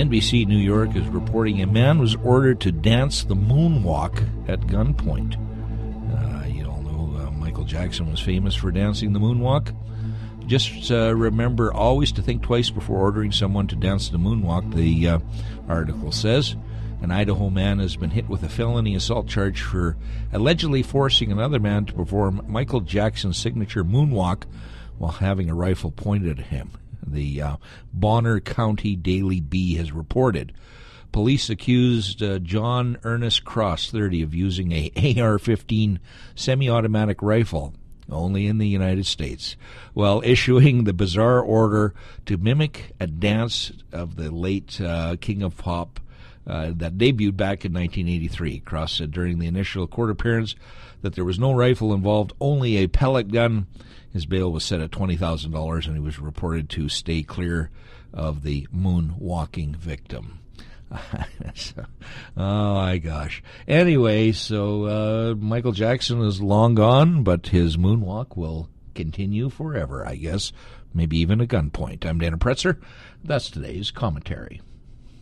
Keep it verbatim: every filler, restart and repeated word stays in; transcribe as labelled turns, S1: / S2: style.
S1: N B C New York is reporting a man was ordered to dance the moonwalk at gunpoint. Uh, you all know uh, Michael Jackson was famous for dancing the moonwalk. Just uh, remember always to think twice before ordering someone to dance the moonwalk, the uh, article says. An Idaho man has been hit with a felony assault charge for allegedly forcing another man to perform Michael Jackson's signature moonwalk while having a rifle pointed at him. The uh, Bonner County Daily Bee has reported. Police accused uh, John Ernest Cross, thirty, of using a A R fifteen semi-automatic rifle, only in the United States, while issuing the bizarre order to mimic a dance of the late uh, King of Pop uh, that debuted back in nineteen eighty-three. Cross said during the initial court appearance that there was no rifle involved, only a pellet gun. His bail was set at twenty thousand dollars, and he was reported to stay clear of the moonwalking victim. so, oh, my gosh. Anyway, so uh, Michael Jackson is long gone, but his moonwalk will continue forever, I guess. Maybe even a gunpoint. I'm Dana Pretzer. That's today's commentary.